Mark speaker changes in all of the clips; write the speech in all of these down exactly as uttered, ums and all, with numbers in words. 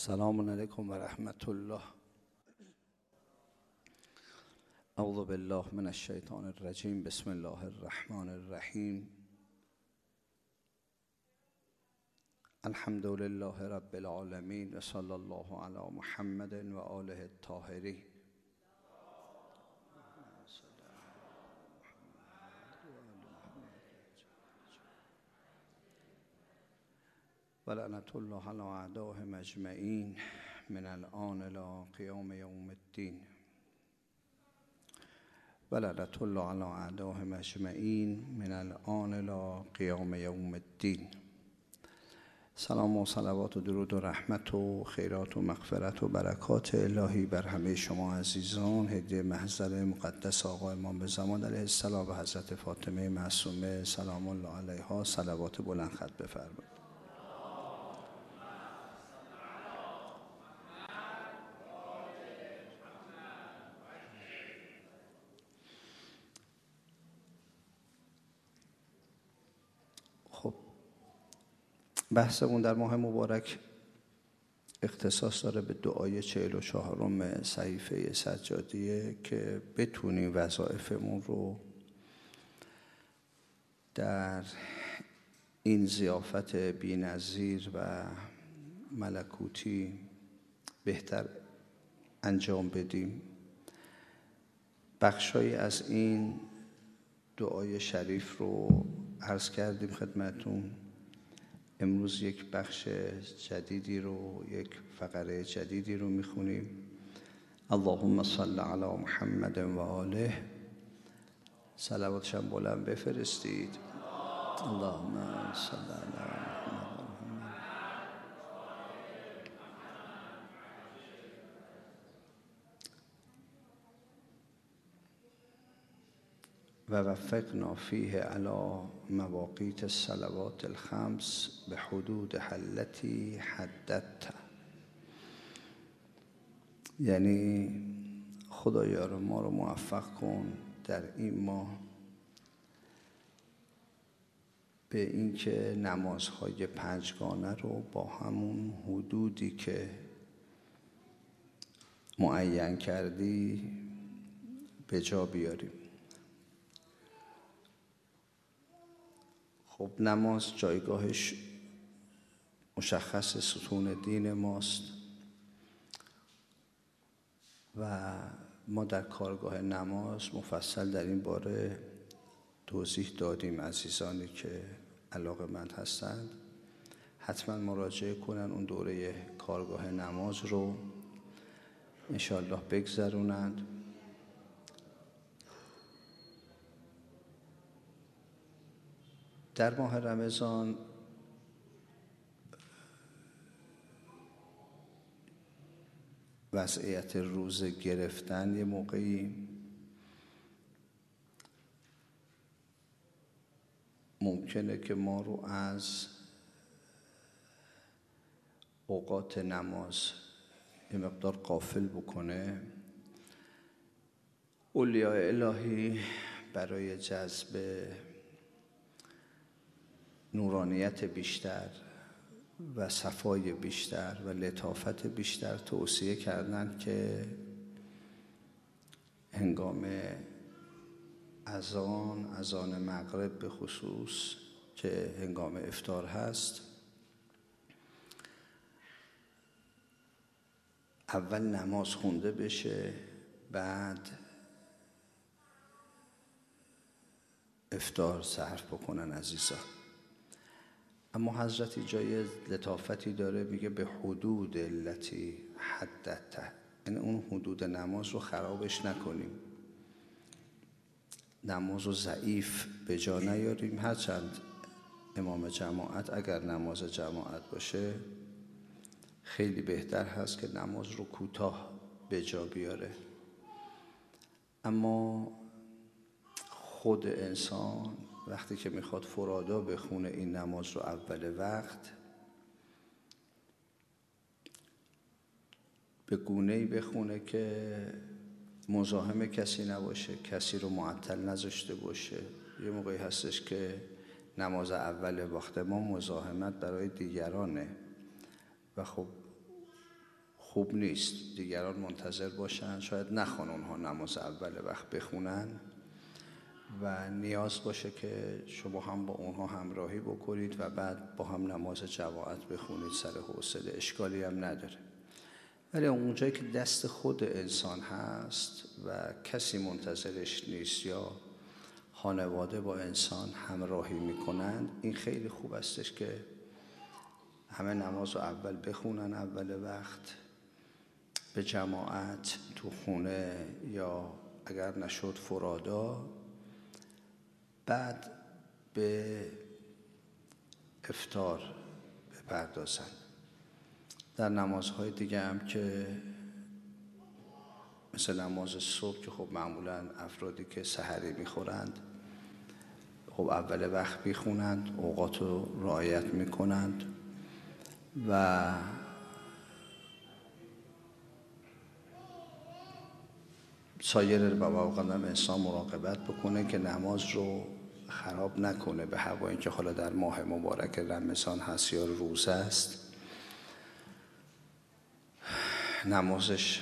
Speaker 1: سلام علیکم و رحمت الله. اعوذ بالله من الشیطان الرجیم. بسم الله الرحمن الرحیم. الحمد لله رب العالمین و صلی الله علی محمد و آله الطاهرین. و لعنت الله علی اعدائهم اجمعین من الآن الی قیام یوم الدین. و لعنت الله علی اعدائهم اجمعین من الآن الی قیام یوم الدین. سلام و صلوات و درود و رحمت و خیرات و مغفرت و برکات الهی بر همه شما عزیزان. هدیه محضر مقدس آقا امام زمان علیه السلام و حضرت فاطمه معصومه سلام الله علیها صلوات بلند خط بفرمایید. خب بحثمون در ماه مبارک اختصاص داره به دعای چهل و چهارم صحیفه سجادیه که بتونیم وظایفمون رو در این ضیافت بی‌نظیر و ملکوتی بهتر انجام بدیم. بخشایی از این دعای شریف رو عرض کردیم خدمتون. امروز یک بخش جدیدی رو، یک فقره جدیدی رو میخونیم. اللهم صل علی محمد و آله. صلواتش هم بلند بفرستید. اللهم صل علی محمد و وفقنا فیه علی مواقیت الصلوات الخمس به حدود التي حددت. یعنی خدایا رو ما رو موفق کن در این ماه به اینکه نمازهای پنجگانه رو با همون حدودی که معین کردی به جا بیاریم. خب نماز جایگاهش مشخص، ستون دین ماست و ما در کارگاه نماز مفصل در این باره توضیح دادیم. عزیزانی که علاقه‌مند هستند حتما مراجعه کنن، اون دوره کارگاه نماز رو انشاءالله بگذرونند. در ماه رمضان وضعیت روزه گرفتن یه موقعی ممکنه که ما رو از اوقات نماز یه مقدار غافل بکنه. اولیاء الهی برای جذب نورانیت بیشتر و صفای بیشتر و لطافت بیشتر توصیه کردند که هنگام اذان اذان مغرب به خصوص که هنگام افطار هست، اول نماز خونده بشه، بعد افطار صرف بکنن عزیزان. اما حضرت جای لطافتی داره، میگه به حدود التي حددت. یعنی اون حدود نماز رو خرابش نکنیم، نماز رو ضعیف به جا نیاریم. هرچند امام جماعت اگر نماز جماعت باشه خیلی بهتر هست که نماز رو کوتاه به جا بیاره، اما خود انسان وقتی که میخواد فرادا بخونه این نماز رو اول وقت، به گونه‌ای بخونه که مزاحم کسی نباشه، کسی رو معطل نذاشته باشه. یه موقعی هستش که نماز اول وقت ما مزاحمت برای دیگرانه و خب خوب نیست دیگران منتظر باشن، شاید نخوان اونها نماز اول وقت بخونن و نیاز باشه که شما هم با اونها همراهی بکنید و بعد با هم نماز جماعت بخونید سر حوصله، اشکالی هم نداره. ولی اونجایی که دست خود انسان هست و کسی منتظرش نیست یا خانواده با انسان همراهی میکنند، این خیلی خوب استش که همه نماز رو اول بخونن اول وقت به جماعت تو خونه یا اگر نشد فرادا، بعد به افطار بپردازن. در نمازهای دیگه هم که مثل نماز صبح که خب معمولاً افرادی که سحری میخورند خب اول وقت میخونند، اوقات رو رعایت میکنند و سایر مواقع هم انسان مراقبت بکنه که نماز رو خراب نکنه، به هوای اینکه حالا در ماه مبارک رمضان هست یا روزه است نمازش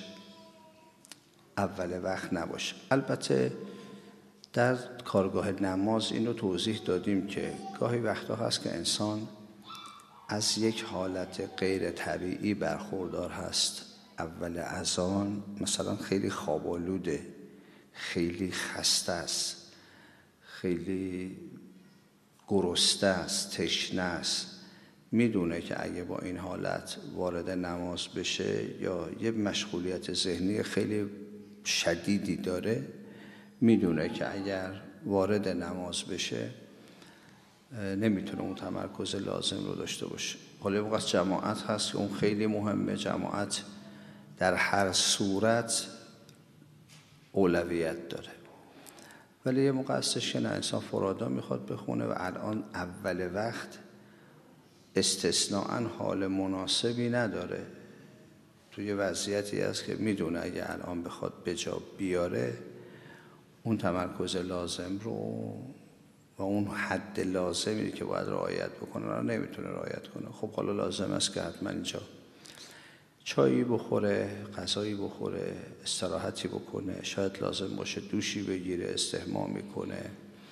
Speaker 1: اول وقت نباشه. البته در کارگاه نماز این رو توضیح دادیم که گاهی وقتا هست که انسان از یک حالت غیر طبیعی برخوردار هست. اول اذان مثلا خیلی خوابالوده، خیلی خسته است، خیلی گرسنه است، تشنه است، میدونه که اگه با این حالت وارد نماز بشه یا یه مشغولیت ذهنی خیلی شدیدی داره، میدونه که اگر وارد نماز بشه نمیتونه اون تمرکز لازم رو داشته باشه. حالا موقع جماعت هست که اون خیلی مهمه، جماعت در هر صورت اولویت داره، ولی یه موقع هستش که نه انسان فرادا میخواد بخونه و الان اول وقت استثناءً حال مناسبی نداره، توی وضعیتی هست که میدونه اگه الان بخواد به جا بیاره اون تمرکز لازم رو و اون حد لازمی که باید رعایت بکنه رو نمیتونه رعایت کنه. خب حالا لازم است که حتما اینجا چایی بخوره، غذایی بخوره، استراحتی بکنه، شاید لازم باشه دوشی بگیره، استحمام میکنه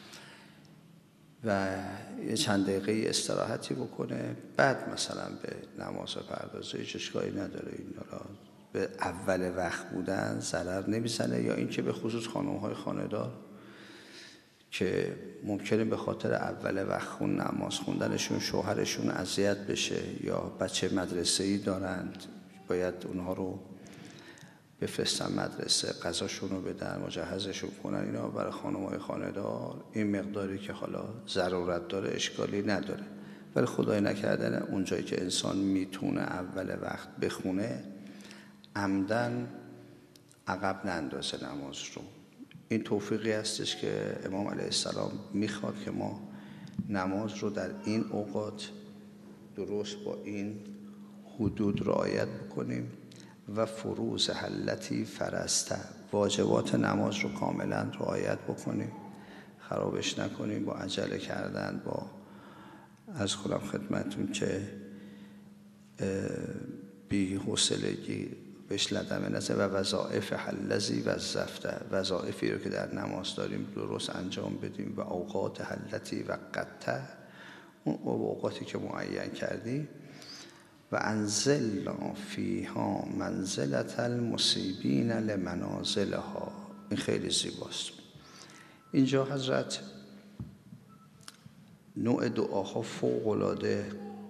Speaker 1: و یه چند دقیقه استراحتی بکنه، بعد مثلا به نماز پردازه. هیچ اشکالی نداره. این را به اول وقت بودن ضرر نمیزنه، یا اینکه به خصوص خانم‌های خانه‌دار که ممکنه به خاطر اول وقت خون نماز خوندنشون شوهرشون اذیت بشه یا بچه مدرسه‌ای دارند باید اونها رو بفرستن مدرسه، غذاشون رو بدن، مجهزشون کنن، اینا برای خانم‌های خانه‌دار این مقداری که حالا ضرورت داره اشکالی نداره. ولی خدای نکردن اونجایی که انسان میتونه اول وقت بخونه عمدن عقب نندازه نماز رو. این توفیقی هستش که امام علیه السلام میخواد که ما نماز رو در این اوقات درست با این حدود رعایت بکنیم و فروض التي فرضت، واجبات نماز رو کاملا رعایت بکنیم، خرابش نکنیم با عجله کردن، با از خودم خدمتون که بی حوصلگی بهش لدمه نزه و وظائف الذی وظفته، وظائفی رو که در نماز داریم درست انجام بدیم و اوقات التي وقته، اون اوقاتی که معین کردیم و انزلنا فیها منزلة المصیبین لمنازلها. این خیلی زیباست. اینجا حضرت نوع دعاها فوق العاده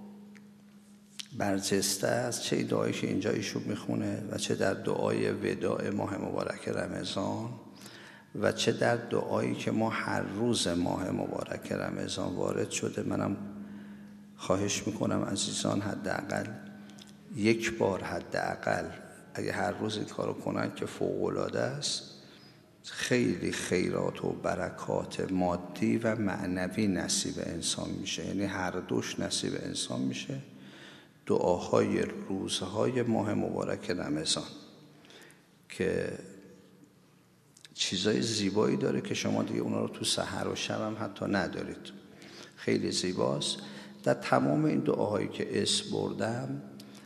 Speaker 1: برجسته است، چه دعایی که اینجا ایشون میخونه و چه در دعای وداع ماه مبارک رمضان و چه در دعایی که ما هر روز ماه مبارک رمضان وارد شده. منم خواهش میکنم عزیزان حداقل یک بار حداقل اگه هر روز این کارو کنن که فوق العاده است، خیلی خیرات و برکات مادی و معنوی نصیب انسان میشه، یعنی هر دوش نصیب انسان میشه. دعاهای روزهای ماه مبارک رمضان که چیزای زیبایی داره که شما دیگه اونا رو تو سحر و شب هم حتی ندارید، خیلی زیباست. در تمام این دعاهایی که اسم بردم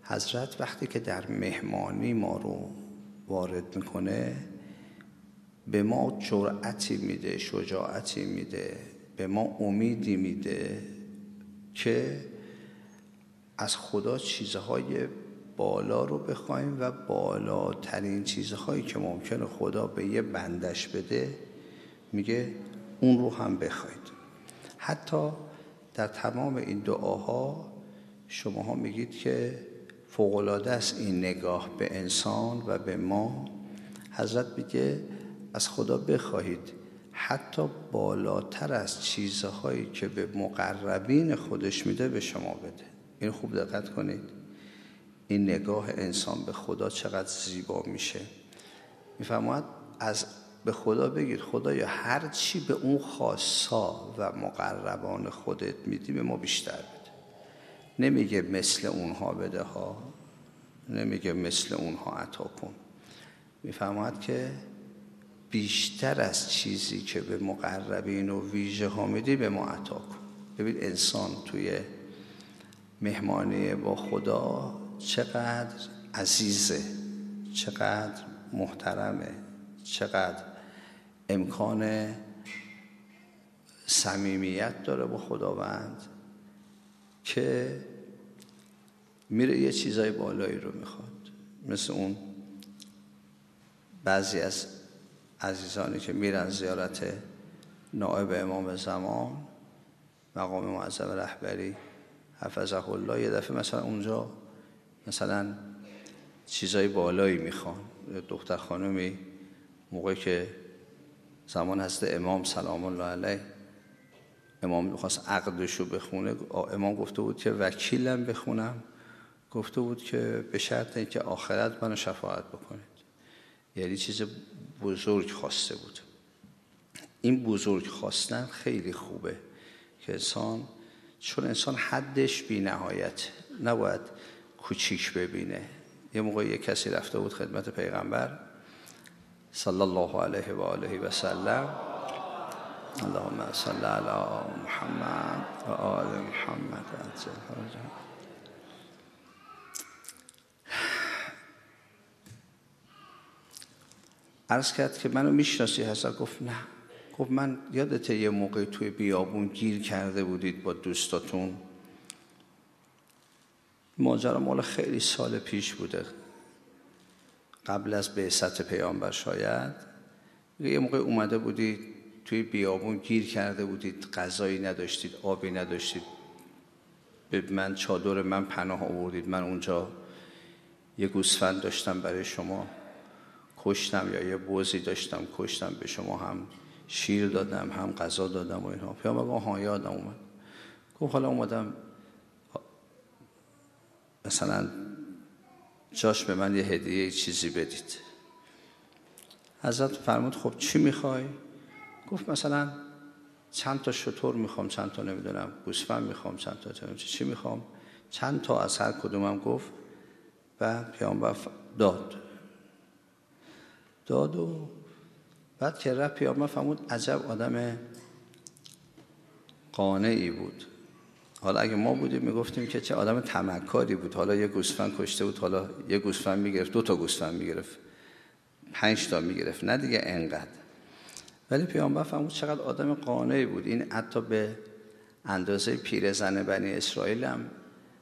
Speaker 1: حضرت وقتی که در مهمانی ما رو وارد میکنه به ما جرأتی میده، شجاعتی میده، به ما امیدی میده که از خدا چیزهای بالا رو بخوایم و بالاترین چیزهایی که ممکنه خدا به یه بندش بده میگه اون رو هم بخواید. حتی در تمام این دعاها شماها میگید که فوق‌العاده است این نگاه به انسان و به ما. حضرت میگه از خدا بخواهید حتی بالاتر از چیزهایی که به مقربین خودش میده به شما بده. این خوب دقت کنید، این نگاه انسان به خدا چقدر زیبا میشه. میفرماید از به خدا بگید خدایا هر چی به اون خاصا و مقربان خودت میدی به ما بیشتر بده. نمیگه مثل اونها بده ها، نمیگه مثل اونها عطا کن. میفرماید که بیشتر از چیزی که به مقربین و ویژه ها میدی به ما عطا کن. ببین انسان توی مهمانی با خدا چقدر عزیزه، چقدر محترمه، چقدر امکان صمیمیت داره با خداوند که میره یه چیزای بالایی رو میخواد. مثل اون بعضی از عزیزانی که میرن زیارت نائب امام زمان مقام معظم رهبری حفظه الله، یه دفعه مثلا اونجا مثلا چیزای بالایی میخوان. دختر خانمی موقعی که زمان حضرت امام سلام الله علیه امام میخواست عقدشو بخونه، امام گفته بود که وکیلم بخونم، گفته بود که به شرط اینکه آخرت منو شفاعت بکنید. یعنی چیز بزرگ خواسته بود. این بزرگ خواستن خیلی خوبه که انسان، چون انسان حدش بی نهایت نباید کوچیک ببینه. یه موقع یک کسی رفته بود خدمت پیغمبر صلی الله علیه و آله و سلم، اللهم صل علی محمد و آل محمد عجل فرجهم. عرض کرد که منو میشناسی؟ حضرت گفت نه. گفت من یادته یه موقع توی بیابون گیر کرده بودید با دوستاتون؟ ماجرا مال خیلی سال پیش بوده، قبل از بعثت پیامبر شاید. یه موقع اومده بودید توی بیابون گیر کرده بودید، غذایی نداشتید، آبی نداشتید، به من چادر من پناه آوردید. من اونجا یه گوسفند داشتم برای شما کشتم، یا یه بوزی داشتم کشتم، به شما هم شیر دادم هم غذا دادم و اینها. پیامبر گفت ها یادم اومد. گفت حالا اومدم مثلا جاش به من یه هدیه یه چیزی بدید. حضرت فرمود خب چی میخوای؟ گفت مثلا چند تا شتر میخوام، چند تا نمیدونم گوسفند میخوام، چند تا چند چی میخوام، چند تا از هر کدومم گفت. و پیامبر داد داد و بعد که رفت پیامبر فرمود عجب آدم قانعی بود. حالا اگه ما بودیم میگفتیم که چه آدم طمعکاری بود. حالا یه گوسفند کشته بود، حالا یه گوسفند میگرفت، دو تا گوسفند میگرفت، پنج تا میگرفت، نه دیگه انقدر. ولی پیامبر فرمود چقدر آدم قانعی بود. این حتی به اندازه پیرزن بنی اسرائیل هم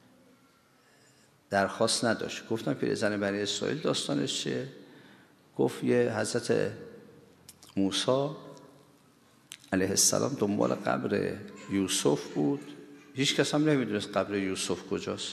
Speaker 1: درخواست نداشت. گفتم پیرزن بنی اسرائیل داستانش چیه؟ گفت یه حضرت موسی علیه السلام دنبال قبر یوسف بود، هیچ کس هم نمیدونست قبر یوسف کجاست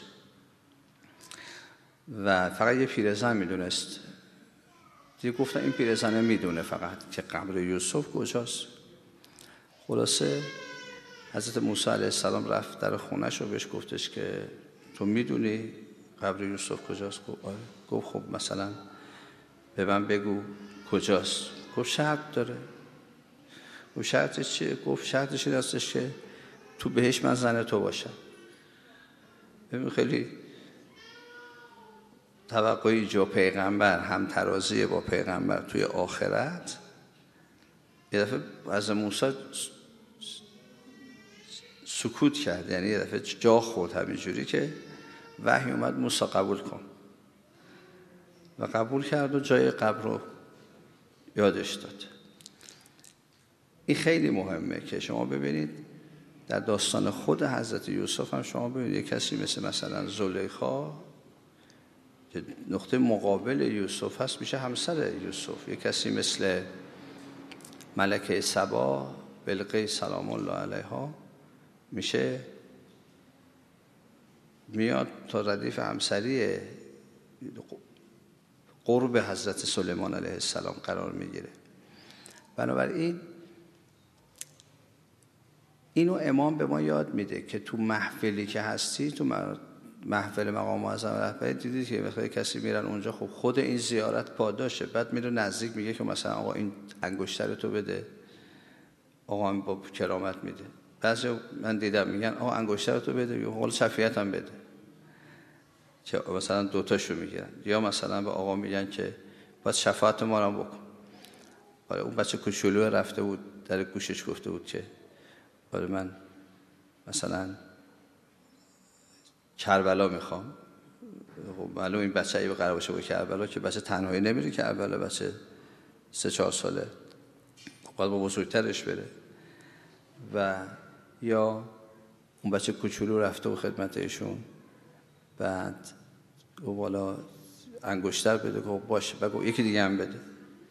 Speaker 1: و فقط یه پیرزن میدونست. دیگه گفتن این پیرزنه میدونه فقط که قبر یوسف کجاست. خلاصه حضرت موسی علیه السلام رفت در خونش و بهش گفتش که تو میدونی قبر یوسف کجاست؟ گفت خب مثلا به من بگو کجاست. گفت شرط داره. گفت شرطش چیه؟ گفت شرطش این هستش که تو بهش من زن تو باشم. ببین خیلی توقعی جو پیغمبر هم ترازی با پیغمبر توی آخرت. یه دفعه از موسی سکوت کرد، یعنی یه دفعه جا خورد همینجوری که وحی اومد موسی قبول کن و قبول کرد و جای قبر رو یادش داد. این خیلی مهمه که شما ببینید در داستان خود حضرت یوسف هم شما ببینید یک کسی مثل مثلا زلیخا که نقطه مقابل یوسف هست میشه همسر یوسف. یک کسی مثل ملکه سبا بلقیس سلام الله علیها میشه میاد تا ردیف همسری قرب حضرت سلیمان علیه السلام قرار میگیره. بنابراین اینو امام به ما یاد میده که تو محفلی که هستی، تو محفل مقام معظم رهبری دیدید که مثلا کسی میرن اونجا، خب خود این زیارت پاداشه، بعد میره نزدیک میگه که مثلا آقا این انگشتر تو بده، آقا هم با کرامت میده. بعضی من دیدم میگن آقا انگشتر تو بده، یا حالا شفیعت هم بده، که مثلا دوتاشو میگیرن. یا مثلا به آقا میگن که باید شفاعت ما رو بکن. آره اون بچه کوچولو رفته بود در گوشش گفته بود که آره من مثلا کربلا میخوام. خب معلوم این بچه ای به قرار باشه با کربلا، که بچه تنهایی نمیره کربلا، بچه سه چهار ساله باید با بزرگترش بره. و یا اون بچه کوچولو رفته و خدمت ایشون، بعد او بالا انگشتر بده، گفت باشه، بگو یکی دیگه هم بده.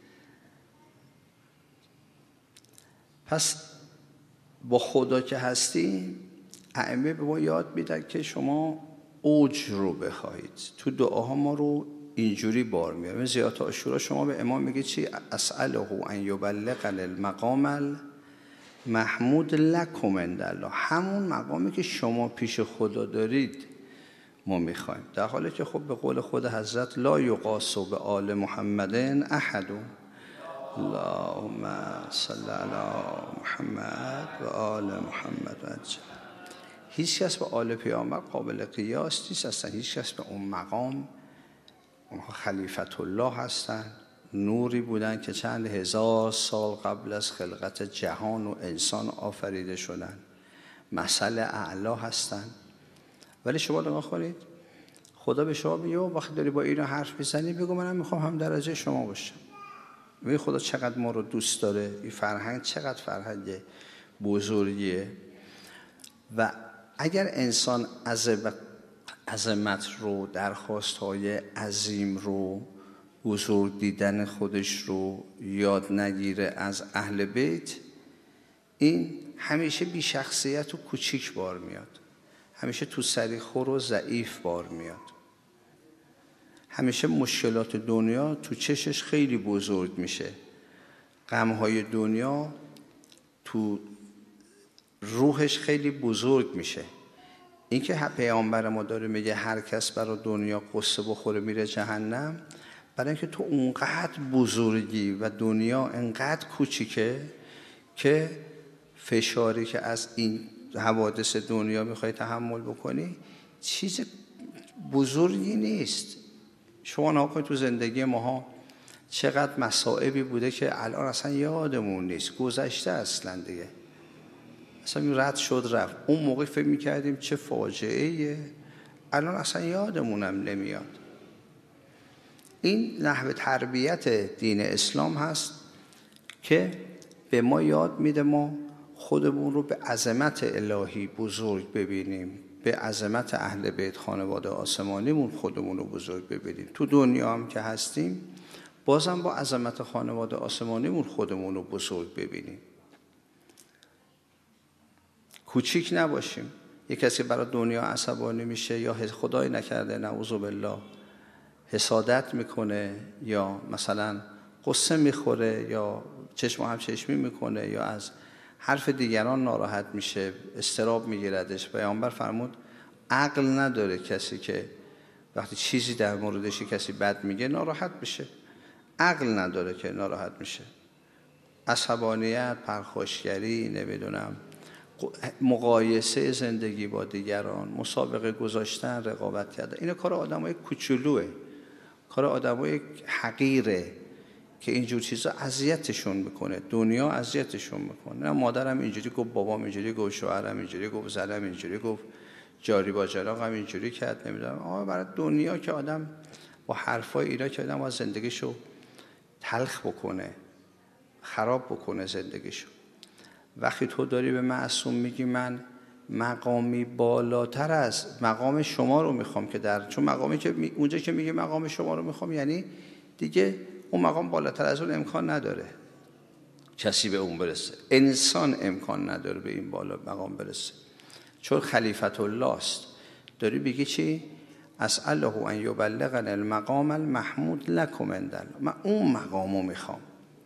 Speaker 1: پس با خدا که هستی، ائمه به ما یاد میدن که شما اوج رو بخواهید. تو دعاها ما رو اینجوری بار میاره. زیارت عاشورا شما به امام میگه چی؟ اسأله ان یبلغ المقام المحمود لکم عند الله. همون مقامی که شما پیش خدا دارید ما میخوایم، در حالی که خب به قول خود حضرت لا یقاس به آل محمد احد. اللهم صل علی محمد و آل محمد و عجل. هیچ کس به آل پیامبر قابل قیاس نیست اصلا. هیچ کس به اون مقام، اونها خلیفت الله هستن، نوری بودن که چند هزار سال قبل از خلقت جهان و انسان آفریده شدن، مثل اعلا هستن. ولی شما نگاه کنید، خدا به شما میگه وقتی داری با اینو حرف میزنی بگو منم میخوام هم درجه شما باشم. ببین خدا چقدر ما رو دوست داره، این فرهنگ چقدر فرهنگ بزرگیه. و اگر انسان عظمت رو، درخواست‌های عظیم رو، بزرگ دیدن خودش رو یاد نگیره از اهل بیت، این همیشه بی شخصیت و کوچیک بار میاد، همیشه تو سریخور و ضعیف بار میاد، همیشه مشکلات دنیا تو چشش خیلی بزرگ میشه، غمهای دنیا تو روحش خیلی بزرگ میشه. این که پیامبر ما داره میگه هر کس برای دنیا قصه بخوره میره جهنم، برای اینکه تو اونقدر بزرگی و دنیا انقدر کوچیکه که فشاری که از این حوادث دنیا میخوای تحمل بکنی چیز بزرگی نیست. شما نگاه کنید تو زندگی ماها چقدر مصائبی بوده که الان اصلا یادمون نیست، گذشته اصلا دیگه، اصلا رد شد رفت. اون موقع فکر میکردیم چه فاجعه‌ایه، الان اصلا یادمونم نمیاد. این نحو تربیت دین اسلام هست که به ما یاد میده ما خودمون رو به عظمت الهی بزرگ ببینیم، به عظمت اهل بیت خانواده آسمانیمون خودمون رو بزرگ ببینیم. تو دنیا هم که هستیم بازم با عظمت خانواده آسمانیمون خودمون رو بزرگ ببینیم، کوچیک نباشیم. یک کسی برای دنیا عصبانی میشه یا خدای نکرده نعوذ بالله حسادت میکنه یا مثلا قصه میخوره یا چشم هم چشمی میکنه یا از حرف دیگران ناراحت میشه، استراب میگیردش. پیامبر فرمود عقل نداره کسی که وقتی چیزی در موردش کسی بد میگه ناراحت بشه، عقل نداره که ناراحت میشه. عصبانیت، پرخاشگری، نمیدونم مقایسه زندگی با دیگران، مسابقه گذاشتن، رقابت کردن، این کار آدمای کوچولوئه، کار آدمای حقیره که اینجور چیزا اذیتشون میکنه، دنیا اذیتشون میکنه. نه مادرم اینجوری گفت، بابام اینجوری گفت، شوهرم اینجوری گفت، زنم اینجوری گفت، جاری با جراق هم اینجوری کرد، نمیدونم. آقا برای دنیا که آدم با حرفای اینا که آدم از زندگیشو تلخ بکنه، خراب بکنه زندگیشو. وقتی تو داری به معصوم میگی من مقامی بالاتر از مقام شما رو میخوام که در، چون مقامی که می... اونجا که میگه مقام شما رو میخوام، یعنی دیگه اون مقام بالاتر از اون امکان نداره کسی به اون برسه. انسان امکان نداره به این بالا مقام برسه، چون خلیفت الله است. داری بگی چی؟ اسأله ان یبلغنی المقام المحمود لکم عند الله. من اون مقامو میخوام.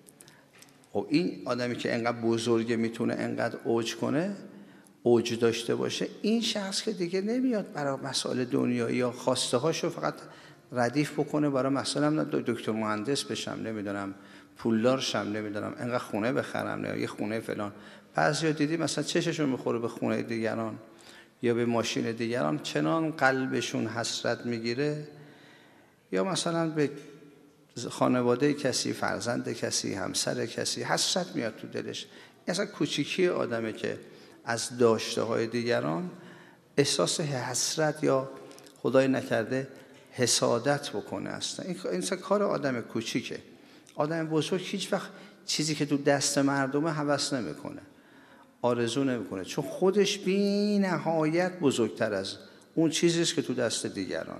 Speaker 1: و این آدمی که انقدر بزرگه میتونه انقدر اوج کنه، اوج داشته باشه، این شخص که دیگه نمیاد برای مسائل دنیایی یا خواسته هاشو فقط ردیف بکنه برای مثلا دکتر مهندس بشم، نمیدونم پولدار شم، نمیدونم انقدر خونه بخرم، نه یه خونه فلان. بعضیا دیدی مثلا چششون میخوره به خونه دیگران یا به ماشین دیگران، چنان قلبشون حسرت میگیره، یا مثلا به خانواده کسی، فرزند کسی، همسر کسی حسرت میاد تو دلش. اصلا کوچیکی آدمه که از داشته های دیگران احساس حسرت یا خدای نکرده حسادت بکنه. اصلا این این کار آدم کوچیکه. آدم بزرگ هیچ وقت چیزی که تو دست مردمه هوس نمیکنه، آرزو نمیکنه، چون خودش بی نهایت بزرگتر از اون چیزی است که تو دست دیگرانه.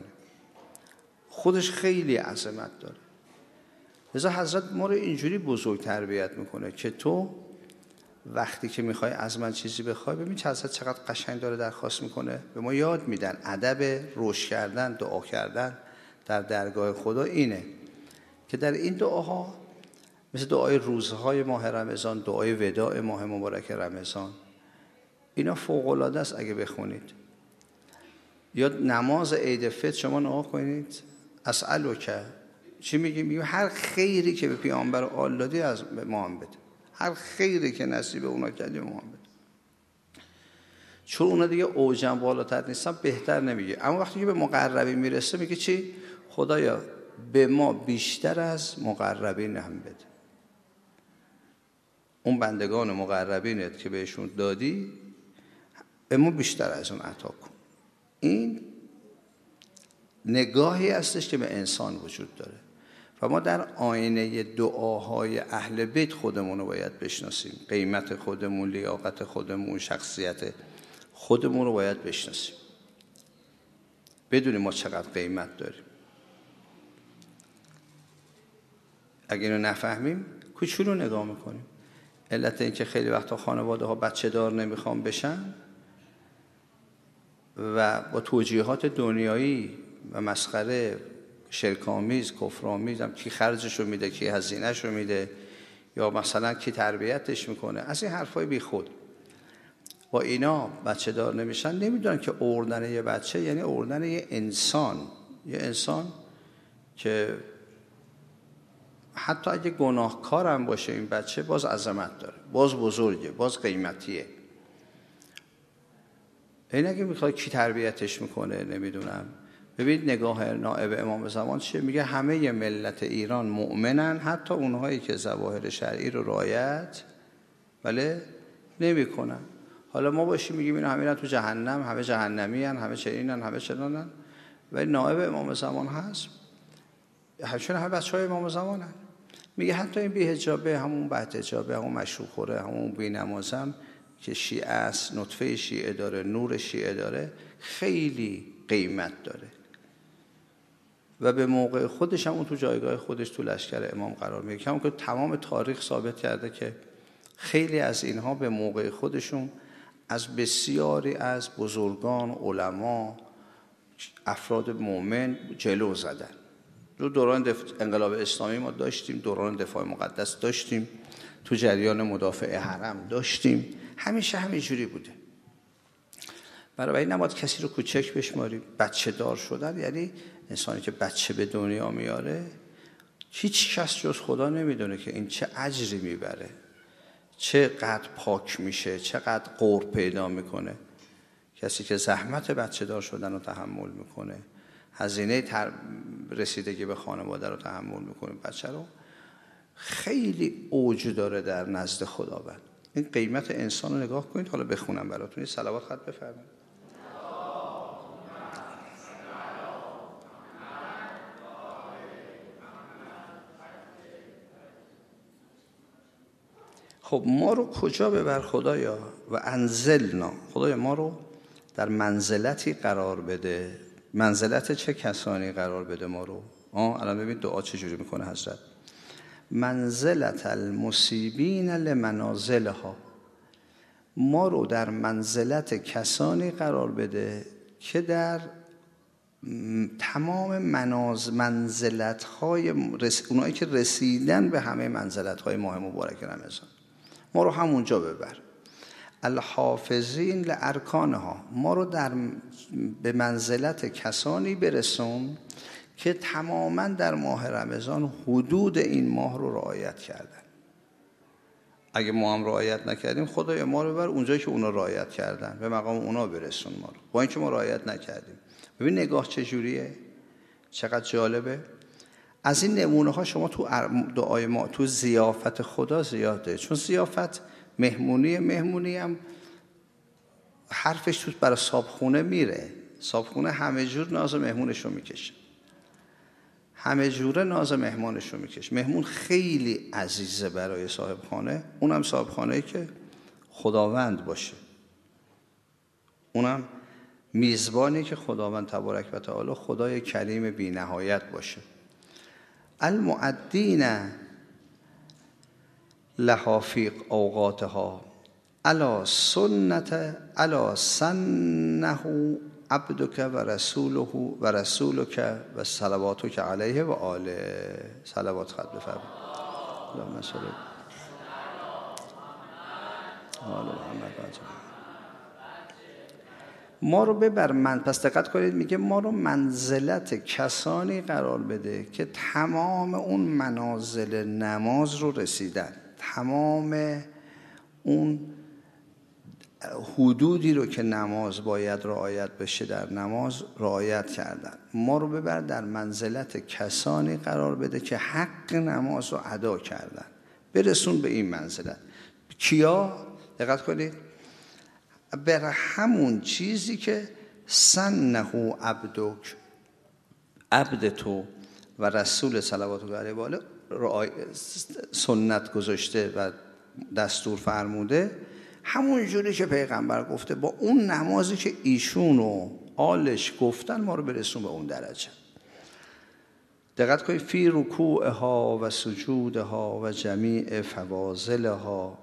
Speaker 1: خودش خیلی عظمت داره. لذا حضرت ما رو اینجوری بزرگ تربیت میکنه که تو وقتی که میخوای از من چیزی بخوای، ببین چه حضرت چقدر قشنگ داره درخواست میکنه. به ما یاد میدن ادب روش کردن، دعا کردن در درگاه خدا اینه که در این دعاها مثل دعای روزهای ماه رمضان، دعای وداع ماه مبارک رمضان، اینا فوق العاده است اگه بخونید. یا نماز عید فطر شما نگاه کنید، اسألک چی میگیم؟ میگیم هر خیری که به پیامبر آل دادی از ما هم بده، هر خیری که نصیب اونا کردی ما هم بده. چون اونا دیگه اوجم بالاتر نیستن، بهتر نمیگه. اما وقتی که به مقربی میرسه میگه چی؟ خدایا به ما بیشتر از مقربین هم بده. اون بندگان مقربینت که بهشون دادی به ما بیشتر از اون عطا کن. این نگاهی هستش که به انسان وجود داره و ما در آینه دعاهای اهل بیت خودمون رو باید بشناسیم. قیمت خودمون، لیاقت خودمون، شخصیت خودمون رو باید بشناسیم، بدونیم ما چقدر قیمت داریم. اگه اینو نفهمیم کوچولو نگاه میکنیم. علت این که خیلی وقتا خانواده ها بچه دار نمیخوان بشن و با توجیهات دنیایی و مسخره، شرک‌آمیز، کفرآمیز، هم کی خرجشو میده، کی هزینه‌شو میده، یا مثلا کی تربیتش میکنه، از این حرفای بی خود، با اینا بچه دار نمیشن. نمیدونن که آوردن یه بچه یعنی آوردن یه انسان، یه انسان که حتی اگه گناهکار هم باشه این بچه باز عظمت داره، باز بزرگه، باز قیمتیه. این اگه میخواد کی تربیتش میکنه نمیدونم. ببینید نگاه نائب امام زمان چیه؟ میگه همه ملت ایران مؤمنن، حتی اونهایی که ظواهر شرعی رو رعایت ولی نمیکنن. حالا ما باشیم میگیم اینا همه تو جهنم، همه جهنمی ان، همه چنینن، همه چنانن، ولی نائب امام زمان هست، چون همه بچهای امام زمانن. میگه حتی این بی‌حجابه، همون بدحجابه، همون مشروب خوره، همون بی‌نمازم که شیعه است، نطفه شیعه داره، نور شیعه داره، خیلی قیمت داره و به موقع خودش هم اون تو جایگاه خودش تو لشکر امام قرار میگیره. که همون که تمام تاریخ ثابت کرده که خیلی از اینها به موقع خودشون از بسیاری از بزرگان، علما، افراد مؤمن جلو زدن. تو دوران دف... انقلاب اسلامی ما داشتیم، دوران دفاع مقدس داشتیم، تو جریان مدافع حرم داشتیم، همیشه همینجوری بوده. برای این نباید کسی رو کوچک بشماریم. بچه دار شدن یعنی انسانی که بچه به دنیا میاره، هیچ کس جز خدا نمیدونه که این چه اجری میبره، چقدر پاک میشه، چقدر قرب پیدا میکنه. کسی که زحمت بچه دار شدن رو تحمل میکنه، هزینه تر رسیدگی به خانواده رو تحمل میکنه، بچه رو خیلی اوج داره در نزد خداوند. این قیمت انسان رو نگاه کنید. حالا بخونم براتون، صلوات خط بفرمایید. خب ما رو کجا ببر خدایا؟ و انزلنا، خدایا ما رو در منزلتی قرار بده. منزلت چه کسانی قرار بده ما رو؟ آه الان ببین دعا چجوری میکنه حضرت. منزلت المصیبین لمنازلها، ما رو در منزلت کسانی قرار بده که در تمام مناز منزلت های رس... اونایی که رسیدن به همه منزلت های ماه مبارک رمضان، ما رو همونجا ببر. الحافظین لارکانها، ما رو در به منزلت کسانی برسون که تماما در ماه رمضان حدود این ماه رو رعایت کردن. اگه ما هم رعایت نکردیم خدای ما رو ببر اونجایی که اونا رعایت کردن، به مقام اونا برسون ما رو، با اینکه ما رعایت نکردیم. ببین نگاه چجوریه، چقدر جالبه. از این نمونه ها شما تو دعای ما تو ضیافت خدا زیاده، چون ضیافت مهمونی مهمونی هم حرفش تو برای صابخونه میره. صابخونه همه جور ناز مهمونش رو میکشه، همه جوره ناز مهمانش رو میکشه. مهمون خیلی عزیزه برای صاحب خانه، اونم صاحب خانه‌ای که خداوند باشه، اونم میزبانی که خداوند تبارک و تعالی خدای کریم بی نهایت باشه. المعدین لها فی اوقاتها الا سنت الا سنه عبدک و رسوله و رسولک و صلواتک علیه و آله. صلوات خط بفرمایید. اللهم صل علی محمد. ما رو ببر من، پس دقت کنید میگه ما رو منزلت کسانی قرار بده که تمام اون منازل نماز رو رسیدن، تمام اون حدودی رو که نماز باید رعایت بشه در نماز رعایت کردن. ما رو ببر در منزلت کسانی قرار بده که حق نماز رو ادا کردن، برسون به این منزلت. کیا؟ دقت کنید، بر همون چیزی که سنه عبدک، عبد تو و رسول صلوات علیه و آله سنت گذاشته و دستور فرموده، همون جوری که پیغمبر گفته، با اون نمازی که ایشون و آلش گفتن ما رو برسون به اون درجه. دقت کنید، فی رکوعها و سجودها و جمیع فواضلها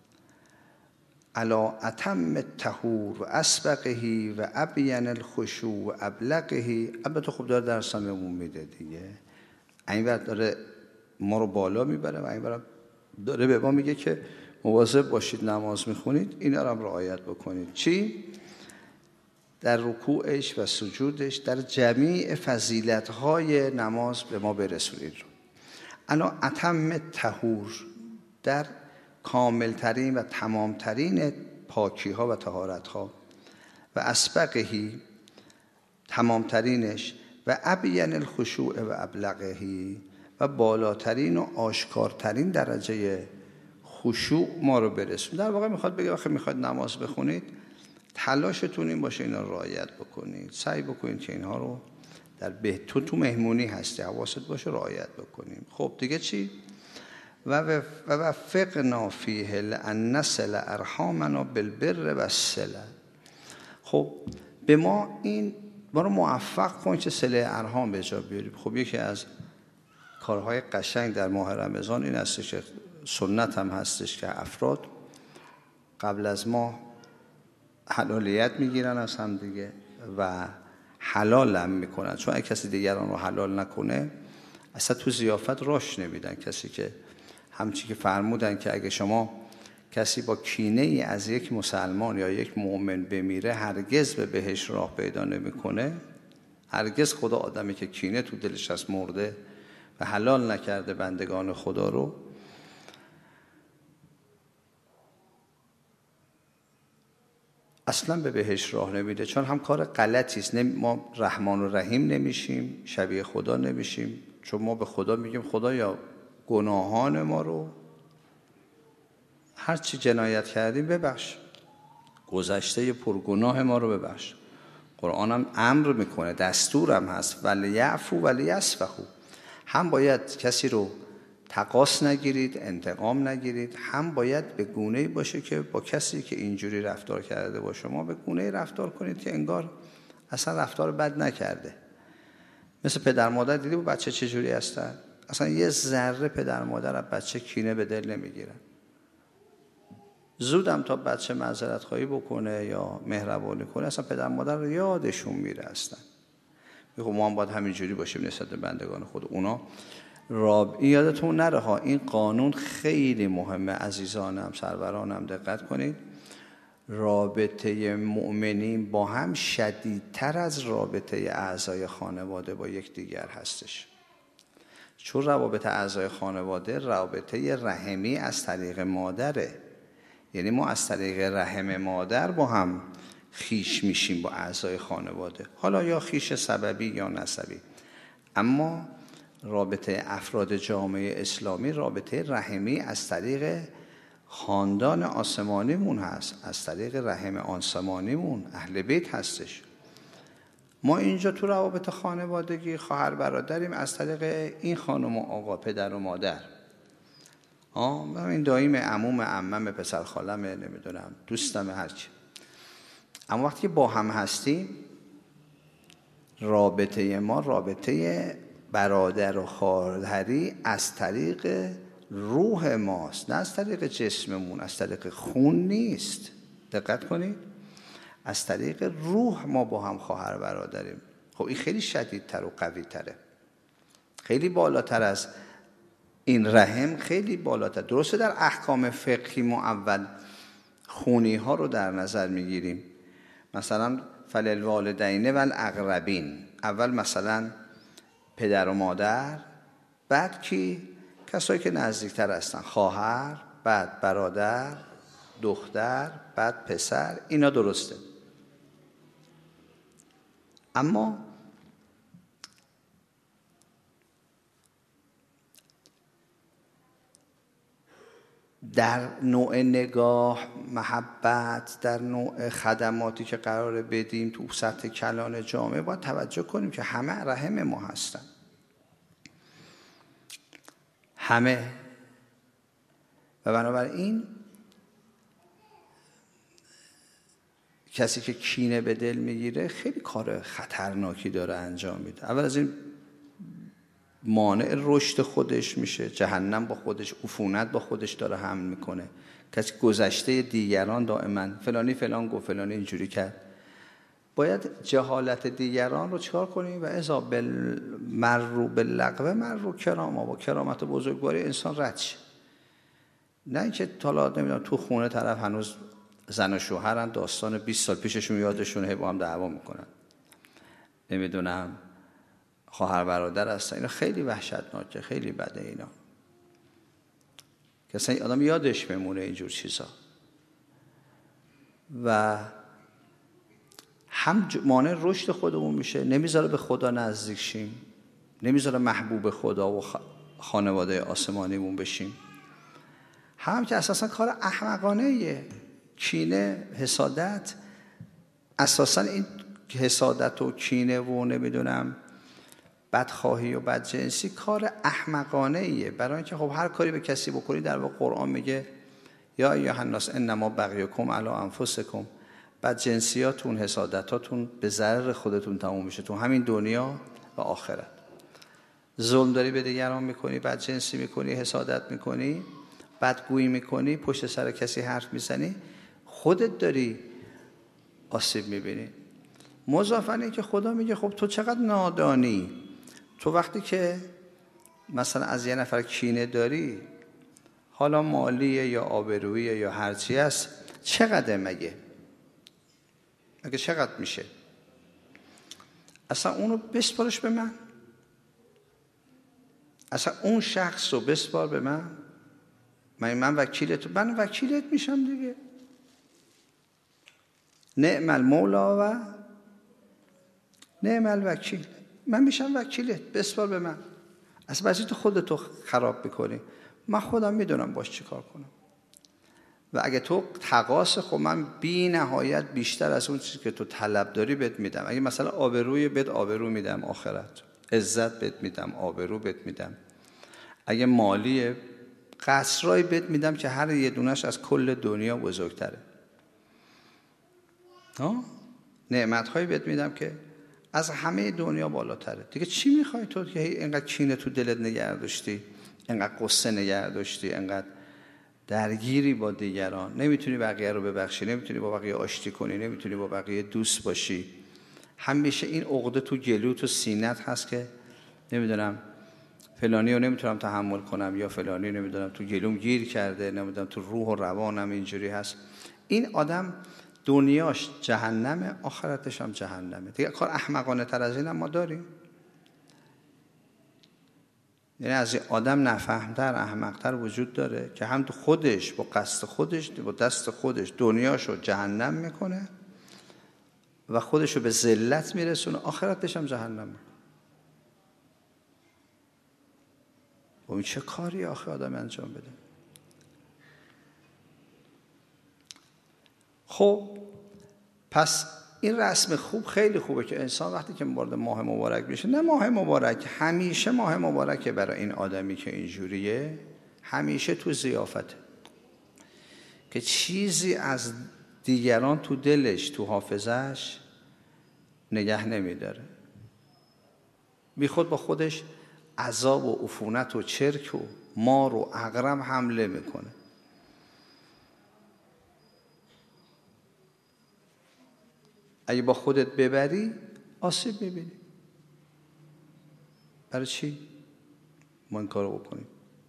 Speaker 1: علا اتم الطهور و اسبقه و ابین الخشوع و ابلغه. البته خب داره درس هم میده دیگه، این وقت داره ما رو بالا میبره و این وقت داره به ما میگه که مواظب باشید نماز میخونید اینا رو هم رعایت بکنید. چی؟ در رکوعش و سجودش، در جمیع فضیلت‌های نماز به ما برسونید رو. الا اتم الطهور، در کاملترین و تمامترین پاکی ها و طهارت ها، و اسبقهی، تمامترینش، و ابین الخشوع و ابلغهی، و بالاترین و آشکارترین درجه خشوع ما رو برسون. در واقع میخواد بگه وقتی میخواد نماز بخونید تلاشتون این باشه اینا رو رعایت بکنید، سعی بکنید که اینها رو در به تو تو مهمونی هستی حواست باشه رعایت بکنیم. خب دیگه چی؟ و وفقنا فیه لان نصل ارحامنا بالبر و الصله. خب به ما این ما رو موفق کن که صله ارحام به جا بیاریم. خب یکی از کارهای قشنگ در ماه رمضان این هستش که سنت هم هستش که افراد قبل از ماه حلالیت میگیرن از هم دیگه و حلال هم میکنن، چون اگه کسی دیگران رو حلال نکنه اصلا تو ضیافت راش نمیدن. کسی که همچی که فرمودن که اگه شما کسی با کینه ای از یک مسلمان یا یک مؤمن بمیره هرگز به بهش راه پیدا نمیکنه. هرگز خدا آدمی که کینه تو دلش از مرده و حلال نکرده بندگان خدا رو، اصلا به بهش راه نمیده، چون هم کار غلطی است. ما رحمان و رحیم نمیشیم، شبیه خدا نمیشیم، چون ما به خدا میگیم خدایا گناهان ما رو هر چی جنایت کردیم ببخش، گذشته پرگناه ما رو ببخش. قرآن هم امر میکنه، دستورم هست، ولیعفو ولیصفحوا، هم باید کسی رو تقاص نگیرید، انتقام نگیرید. هم باید به گونه‌ای باشه که با کسی که اینجوری رفتار کرده با شما به گونه‌ای رفتار کنید که انگار اصلا رفتار بد نکرده. مثل پدر مادر دیدی با بچه چجوری هستن؟ اصلا یه ذره پدر مادر از بچه کینه به دل نمیگیرن. زودم تا بچه معذرت خواهی بکنه یا مهربانی کنه اصلا پدر مادر رو یادشون میره اصلا. میگه ما هم باید همینجوری باشیم نسبت به بندگان خود. اونا راب این یادتون نره ها، این قانون خیلی مهمه عزیزانم، سرورانم، دقت کنید. رابطه مؤمنین با هم شدیدتر از رابطه اعضای خانواده با یک دیگر هستش. چون روابط اعضای خانواده رابطه رحمی از طریق مادره، یعنی ما از طریق رحم مادر با هم خیش میشیم با اعضای خانواده، حالا یا خیش سببی یا نسبی. اما رابطه افراد جامعه اسلامی رابطه رحمی از طریق خاندان آسمانیمون هست، از طریق رحم آسمانیمون اهل بیت هستش. ما اینجا تو روابط خانوادگی خواهر برادریم از طریق این خانم و آقا، پدر و مادر. آه این دایم عموم، عمم، پسر خالمه، نمیدونم دوستم، هرچی. اما وقتی با هم هستیم رابطه ما رابطه برادر و خواهری از طریق روح ماست، نه از طریق جسممون، از طریق خون نیست. دقت کنید، از طریق روح ما با هم خواهر برادریم. خب این خیلی شدیدتر و قوی تره، خیلی بالاتر از این رحم، خیلی بالاتر. درسته در احکام فقهی ما اول خونی ها رو در نظر میگیریم، مثلا فللوالدین و الاقربین، اول مثلا پدر و مادر، بعد کی؟ کسایی که نزدیکتر هستن، خواهر، بعد برادر، دختر، بعد پسر. اینا درسته. اما در نوع نگاه، محبت، در نوع خدماتی که قراره بدیم تو سطح کلان جامعه باید توجه کنیم که همه رحم ما هستن، همه. و بنابراین کسی که کینه به دل میگیره خیلی کار خطرناکی داره انجام میده. اول از این مانع رشد خودش میشه، جهنم با خودش، عفونت با خودش داره حمل میکنه. کسی گذشته دیگران دائما فلانی فلان گفت، فلانی اینجوری کرد. باید جهالت دیگران رو چکار کنیم؟ و اذا بالمرء باللغو مرء کراما، با کرامت و بزرگواری انسان رد شه. نه اینکه حالا نمیدونم تو خونه طرف هنوز زن و شوهرن، داستان بیست سال پیششون یادشونه، با هم دعوا میکنن، نمیدونم خواهر برادر هستن. اینا خیلی وحشتناکه، خیلی بده اینا، که اصلا آدم یادش بمونه اینجور چیزا. و هم مانع رشد خودمون میشه، نمیذاره به خدا نزدیک شیم، نمیذاره محبوب خدا و خانواده آسمانیمون بشیم. هم که اساسا کار احمقانه، کینه، حسادت. اساسا این حسادت و کینه و نمیدونم بدخواهی و بدجنسی کار احمقانه ایه، برای اینکه خب هر کاری به کسی بکنی، در واقع قرآن میگه یا ایها الناس انما بغیکم علی انفسکم، بدجنسیاتون، حسادتاتون به ضرر خودتون تموم میشه تو همین دنیا و آخرت. ظلم داری به دیگران میکنی، بدجنسی میکنی، حسادت میکنی، بدگویی میکنی، پشت سر کسی حرف میزنی، خودت داری آسیب میبینی. مضافاً این که خدا میگه خب تو چقدر نادانی، تو وقتی که مثلا از یه نفر کینه داری، حالا مالیه یا آبرویه یا هرچی است، چقدر مگه مگه چقدر میشه؟ اصلا اونو بسپارش به من، اصلا اون شخص رو بسپار به من، من من وکیلت، من وکیلت میشم دیگه. نعم المولا و نعم الوکیل، من میشم وکیلت، بسپار به من. اصلا بازی تو خودتو خراب میکنی، من خودم میدونم باش چی کار کنم. و اگه تو تقاص، خب من بی نهایت بیشتر از اون چیزی که تو طلب داری بهت میدم. اگه مثلا آبروی بهت آبرو میدم، آخرت عزت بهت میدم، آبرو بهت میدم. اگه مالیه، قصرهایی بهت میدم که هر یه دونش از کل دنیا بزرگتره. ها؟ نعمت‌هایی بهت میدم که از همه دنیا بالاتره. دیگه چی میخوای تو که اینقدر کینه تو دلت نگه داشتی، اینقدر قصه نگه داشتی، اینقدر درگیری با دیگران، نمیتونی بقیه رو ببخشی، نمیتونی با بقیه آشتی کنی، نمیتونی با بقیه دوست باشی، همیشه این عقده تو گلو تو سینت هست که نمیدونم فلانی رو نمیتونم تحمل کنم، یا فلانی نمیدونم تو گلوم گیر کرده، نمیدونم تو روح و روانم اینجوری هست. این آدم دنیاش جهنمه، آخرتش هم جهنمه. دیگه کار احمقانه تر از این هم ما داریم؟ یعنی از این آدم نفهمتر، احمقتر وجود داره که هم خودش با قصد خودش با دست خودش دنیاشو جهنم میکنه و خودشو به ذلت میرسونه، آخرتش هم جهنمه. و این چه کاری آخه آدم انجام بده؟ خب پس این رسم خوب خیلی خوبه که انسان وقتی که وارد ماه مبارک میشه، نه ماه مبارک، همیشه ماه مبارکه برای این آدمی که اینجوریه، همیشه تو ضیافته که چیزی از دیگران تو دلش تو حافظش نگه نمیداره، بی خود با خودش عذاب و عفونت و چرک و مار و عقرب حمله میکنه. اگه با خودت ببری آسیب میبینی. برای چی ما این کارو بکنیم؟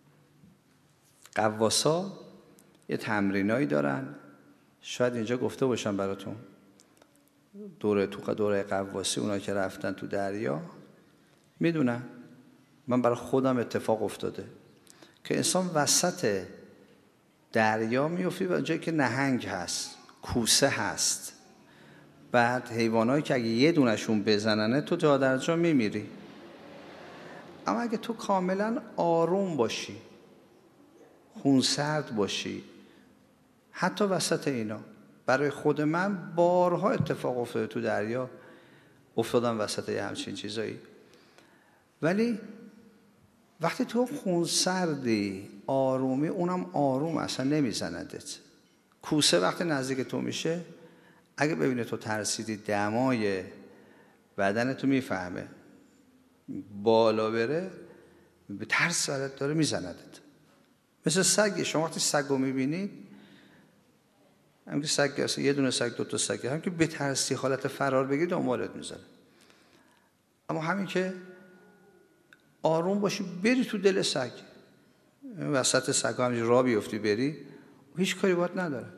Speaker 1: قواسا یه تمرینایی دارن، شاید اینجا گفته باشم براتون، دوره تو دوره قواسی اونا که رفتن تو دریا میدونن. من برای خودم اتفاق افتاده که انسان وسط دریا میفتی و جایی که نهنگ هست، کوسه هست، بعد حیوانایی که اگه یه دونشون بزننه تو جا در جا میمیری. اما اگه تو کاملا آروم باشی، خونسرد باشی، حتی وسط اینا، برای خود من بارها اتفاق افتاده تو دریا افتادم وسط یه همچین چیزایی، ولی وقتی تو خونسردی، آرومی، اونم آروم، اصلا نمیزندت. کوسه وقتی نزدیک تو میشه، اگه ببینه تو ترسیدی، دمای بدن تو میفهمه، بالا بره، به ترس برات داره میزندت. مثل سگ، شما وقتی سگ رو میبینید، هم که سگ هست، یه دونه سگ، دو تا سگ، هم که به ترسی حالت فرار بگی دنبالت میزنه. اما همین که آروم باشی، بری تو دل سگ، وسط سگ همینجور راه بیفتی بری، هیچ کاری باید نداره،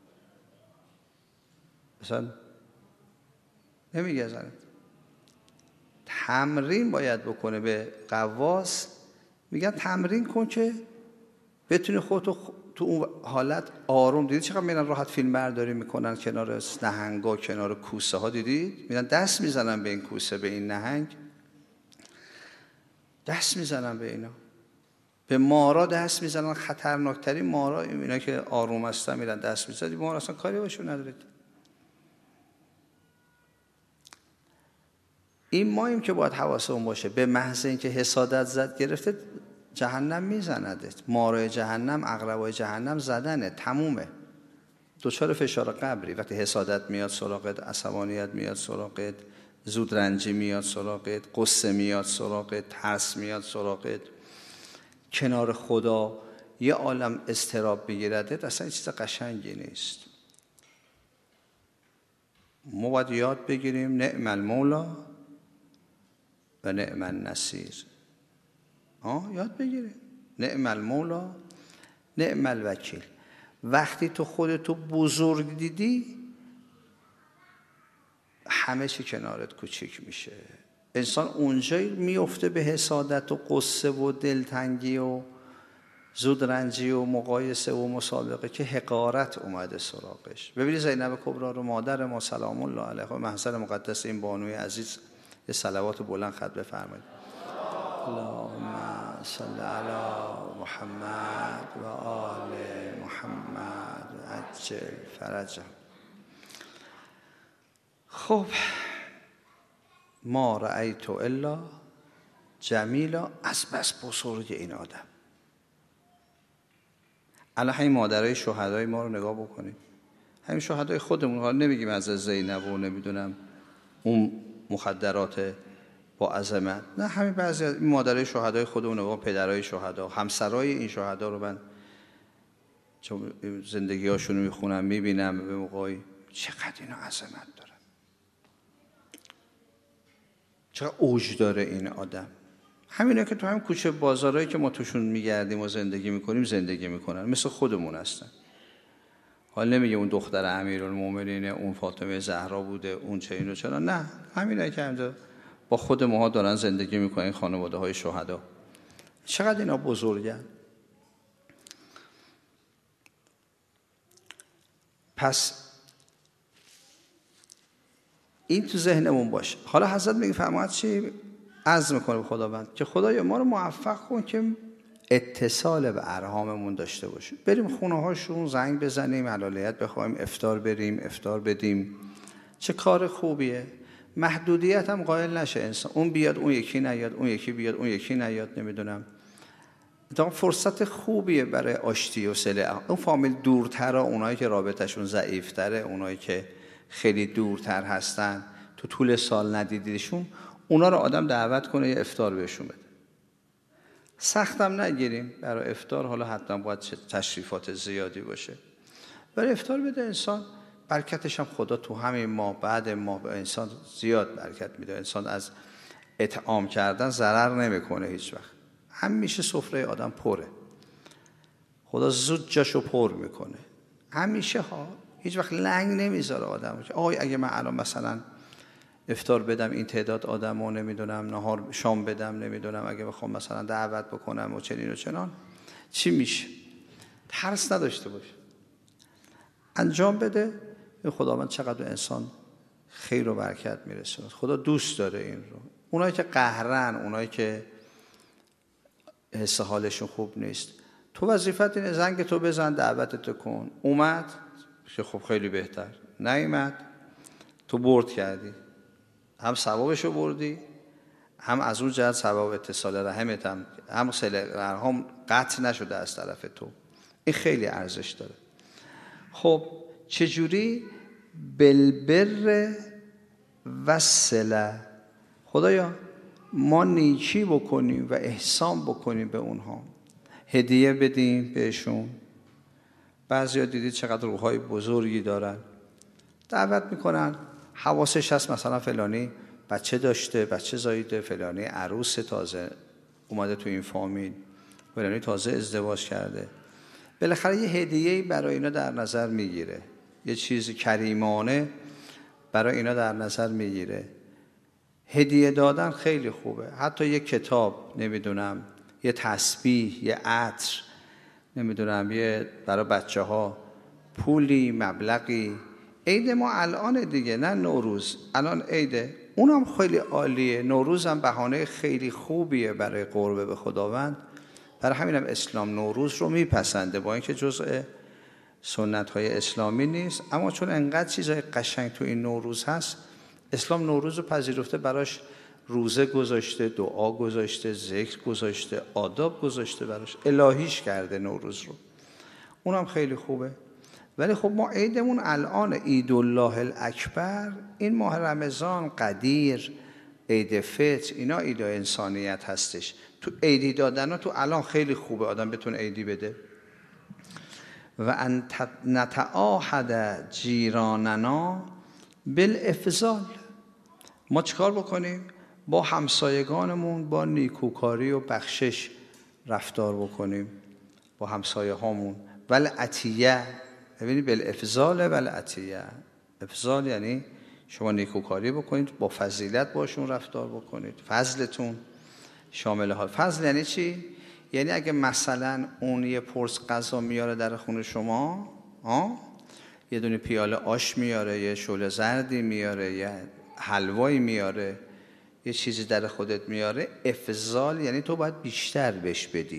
Speaker 1: مثلا نمیگذارد. تمرین باید بکنه. به قواس میگن تمرین کن که بتونی خودتو تو اون حالت آروم. دیدید چقدر میرن راحت فیلم برداری میکنن کنار نهنگا، کنار کوسه ها؟ دیدید میرن دست میزنن به این کوسه، به این نهنگ دست میزنن، به اینا، به مارا دست میزنن. خطرناکترین مارا اینا که آروم هستن میرن دست میزنن. مارا اصلا کاری باشون ندارید. این ماییم که باید حواسمون باشه. به محض اینکه حسادت زد گرفته، جهنم میزندت. مارای جهنم، عقربای جهنم زدنه، تمومه. دچار فشار قبری. وقتی حسادت میاد سراغت، عصبانیت میاد سراغت، زودرنجی میاد سراغت، قصه میاد سراغت، ترس میاد سراغت، کنار خدا یه عالم اضطراب بگیردت، اصلا چیز قشنگی نیست. ما باید یاد بگیریم نعم المولا و نعم النصیر. آه یاد بگیریم نعم المولا نعم الوکیل. وقتی تو خودتو بزرگ دیدی، همه چی کنارت کوچیک میشه. انسان اونجایی میفته به حسادت و قصه و دلتنگی و زودرنجی و مقایسه و مسابقه که حقارت اومده سراغش. ببینید زینب کبرا رو، مادر ما سلام الله علیها، محضر مقدس این بانوی عزیز، یه صلوات بلند خط بفرمایید. اللهم صل علی محمد و آل محمد و عجل فرجهم. خب ما رأیت الا جمیلا، از بس بزرگ این آدم. الان همین مادرای شهدای ما رو نگاه بکنید، همین شهدای خودمون، حالا نمیگیم از زینب و نمیدونم اون مخدرات با عظمت، نه همین بعضی از این مادرای شهدای خودمون نگاه، پدرای شهدا، همسرای این شهدا رو من چون زندگی‌هاشون رو میخونم میبینم به موقعی چقدر اینا عظمت داره، چقدر اوج داره این آدم. همینا که تو هم کوچه بازارهایی که ما توشون میگردیم و زندگی میکنیم زندگی میکنن، مثل خودمون هستن. حالا نمیگه اون دختر امیرالمومنین، اون فاطمه زهرا بوده، اون چه اینو چرا، نه، همینایی که همجا با خود ماها دارن زندگی میکنن، خانواده های شهدا. چقدر اینا بزرگن. پس این تو ذهنمون باشه. حالا حضرت میگه فرماید چی؟ عزم میکنه به خداوند که خدایا ما رو موفق کن که اتصال به ارحاممون داشته باشیم، بریم خونه هاشون زنگ بزنیم، حلالیت بخوایم، افطار بریم، افطار بدیم. چه کار خوبیه. محدودیت هم قائل نشه انسان، اون بیاد اون یکی نیاد، اون یکی بیاد اون یکی نیاد، نمیدونم. تا فرصت خوبیه برای آشتی و صله. اون فامیل دورتره، اونایی که رابطهشون ضعیفتره، اونایی که خیلی دورتر هستن، تو طول سال ندیدیشون، اونا رو آدم دعوت کنه یه افطار بهشون بده. سختم نگیریم برای افطار، حالا حتما باید تشریفات زیادی باشه. برای افطار بده انسان، برکتش هم خدا تو همین ماه بعد ماه به انسان زیاد برکت میده. انسان از اطعام کردن ضرر نمیکنه هیچ وقت، همیشه سفره آدم پره، خدا زود جاشو پر میکنه همیشه ها، هیچ وقت لنگ نمیذاره آدم. آی اگه من الان مثلا افطار بدم این تعداد آدمو، نمیدونم نهار شام بدم، نمیدونم اگه بخوام مثلا دعوت بکنم و چنین و چنان، چی میشه؟ ترس نداشته باشه، انجام بده. خداوند چقدر انسان خیر و برکت میرسونه. خدا دوست داره این رو. اونایی که قهرن، اونایی که حس حالشون خوب نیست، تو وظیفت اینه زنگ تو بزن، دعوتت کن. اومد که خب خیلی بهتر، نیامد تو برد کردی، هم ثوابشو بردی، هم از اون جهت ثواب اتصال رحمت هم هم صله رحم قطع نشده از طرف تو. این خیلی ارزش داره. خب چجوری؟ بالبر و صله. خدایا ما نیکی بکنیم و احسان بکنیم به اونها، هدیه بدیم بهشون. بعضیا دیدید چقدر روحای بزرگی دارن، دعوت میکنن، حواسش هست مثلا فلانی بچه داشته، بچه زاییده، فلانی عروس تازه اومده تو این فامیل، فلانی تازه ازدواج کرده. بالاخره یه هدیه‌ای برای اینا در نظر میگیره، یه چیز کریمانه برای اینا در نظر میگیره. هدیه دادن خیلی خوبه. حتی یه کتاب، نمیدونم یه تسبیح، یه عطر، نمیدونم یه برای بچه ها پولی، مبلغی. عید ما الان دیگه، نه نوروز، الان عیده، اونم خیلی عالیه. نوروز هم بهانه خیلی خوبیه برای قرب به خداوند. برای همینم اسلام نوروز رو میپسنده، با اینکه جزء سنت های اسلامی نیست، اما چون انقدر چیزای قشنگ تو این نوروز هست، اسلام نوروز رو پذیرفته، براش روزه گذاشته، دعا گذاشته، ذکر گذاشته، آداب گذاشته، براش الهیش کرده نوروز رو. اونم خیلی خوبه. ولی خب ما عیدمون الان عید الله الاکبر، این ماه رمضان، قدیر، عید فطر، اینا عید انسانیت هستش. تو عیدی دادن ها تو الان خیلی خوبه آدم بتونه عیدی بده. و ان نتعاهد جیراننا بالافضال. ما چیکار بکنیم؟ با همسایگانمون با نیکوکاری و بخشش رفتار بکنیم، با همسایه هامون. ول عطیه، ببینید بالافضال ول عطیه. افضال یعنی شما نیکوکاری بکنید، با فضیلت باشون رفتار بکنید، فضلتون شامل ها. فضل یعنی چی؟ یعنی اگه مثلا اون یه پرس غذا میاره در خونه شما، ها، یه دونه پیاله آش میاره، یه شعله زردی میاره، یه حلوایی میاره، یه چیزی در خودت میاره، افضال یعنی تو باید بیشتر بهش بدی.